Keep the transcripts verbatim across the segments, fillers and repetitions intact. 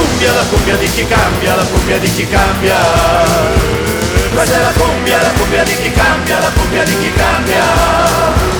cumbia, la cumbia di chi cambia, la cumbia di chi cambia. Questa è la cumbia, la cumbia di chi cambia, la cumbia di chi cambia.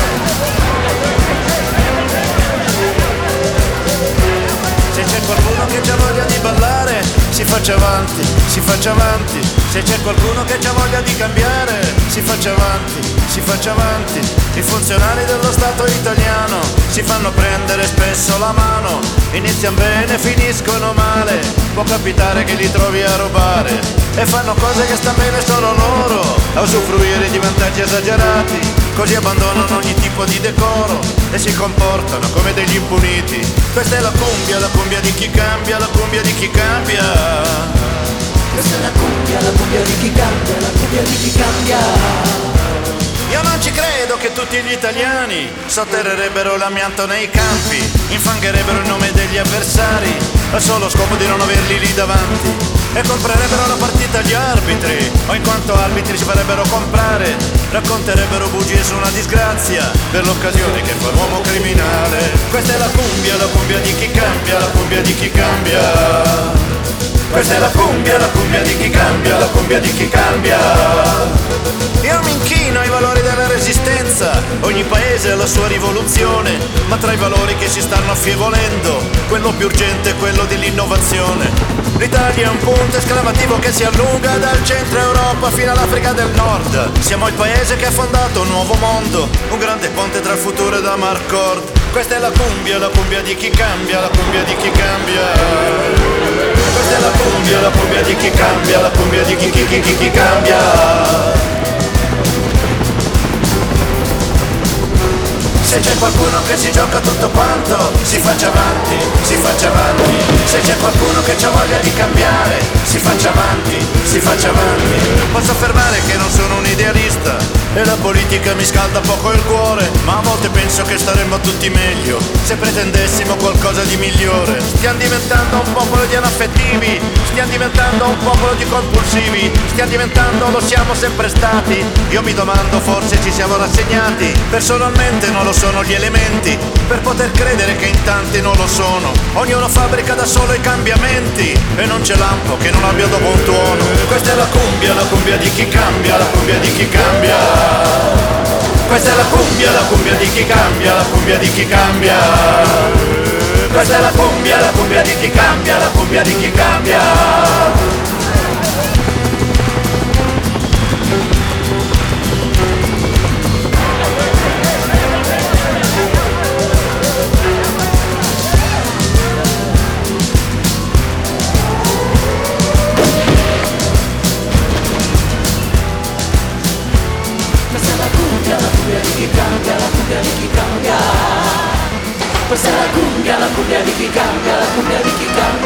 Se c'è qualcuno che ha voglia di ballare, si faccia avanti, si faccia avanti. Se c'è qualcuno che ha voglia di cambiare, si faccia avanti, si faccia avanti. I funzionari dello Stato italiano si fanno prendere spesso la mano. Iniziano bene, finiscono male. Può capitare che li trovi a rubare e fanno cose che sta bene solo loro, a usufruire di vantaggi esagerati. Così abbandonano ogni tipo di decoro e si comportano come degli impuniti. Questa è la cumbia, la cumbia di chi cambia, la cumbia di chi cambia. Questa è la cumbia, la cumbia di chi cambia, la cumbia di chi cambia. Io non ci credo che tutti gli italiani sotterrerebbero l'amianto nei campi, infangherebbero il nome degli avversari al solo scopo di non averli lì davanti, e comprerebbero la partita agli arbitri, o in quanto arbitri si farebbero comprare, racconterebbero bugie su una disgrazia per l'occasione che fa l'uomo criminale. Questa è la cumbia, la cumbia di chi cambia, la cumbia di chi cambia. Questa è la cumbia, la cumbia di chi cambia, la cumbia di chi cambia. Io mi inchino ai valori della resistenza, ogni paese ha la sua rivoluzione, ma tra i valori che si stanno affievolendo, quello più urgente è quello dell'innovazione. L'Italia è un punto esclamativo che si allunga dal centro Europa fino all'Africa del Nord. Siamo il paese che ha fondato un nuovo mondo, un grande ponte tra il futuro e la Marcord. Questa è la cumbia, la cumbia di chi cambia, la cumbia di chi cambia. Questa è la cumbia, la cumbia di chi cambia, la cumbia di chi chi chi chi, chi cambia. Se c'è qualcuno che si gioca tutto quanto, si faccia avanti, si faccia avanti. Se c'è qualcuno che ha voglia di cambiare, si faccia avanti, si faccia avanti. Posso affermare che non sono un idealista e la politica mi scalda poco il cuore, ma a volte penso che staremmo tutti meglio se pretendessimo qualcosa di migliore. Stiamo diventando un popolo di anaffettivi, stiamo diventando un popolo di compulsivi, stiamo diventando, lo siamo sempre stati. Io mi domando, forse ci siamo rassegnati. Personalmente non lo sono gli elementi per poter credere che in tanti non lo sono. Ognuno fabbrica da solo i cambiamenti e non c'è lampo che non abbia dopo un tuono. Questa è la cumbia, la cumbia di chi cambia, la cumbia di chi cambia. Questa è la cumbia, la cumbia di chi cambia, la cumbia di chi cambia. Questa è la cumbia, la cumbia di chi cambia, la cumbia di chi cambia. Questa è la cumbia, la cumbia di chi cambia, la cumbia di chi cambia.